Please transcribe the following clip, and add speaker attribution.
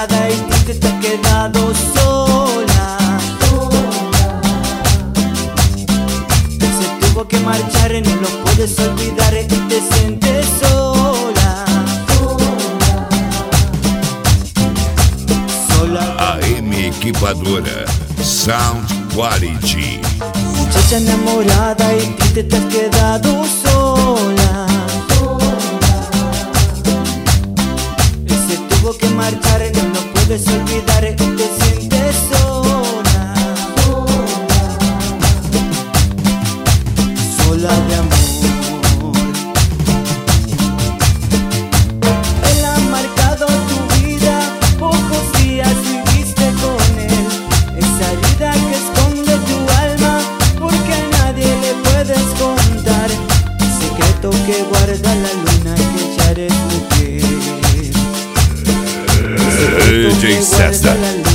Speaker 1: enamorada y triste te has quedado sola. Se tuvo que marchar, no lo puedes olvidar y te sientes sola.
Speaker 2: AM Equipadora Sound Quality.
Speaker 1: Muchacha enamorada y triste te has quedado sola. Se tuvo que marchar, no lo puedes olvidar y te sientes sola. Sola de amor. Él ha marcado tu vida, pocos días viviste con él. Esa herida que esconde tu alma, porque a nadie le puedes contar. Secreto que guarda la luna que ya eres mujer.
Speaker 2: DJ César.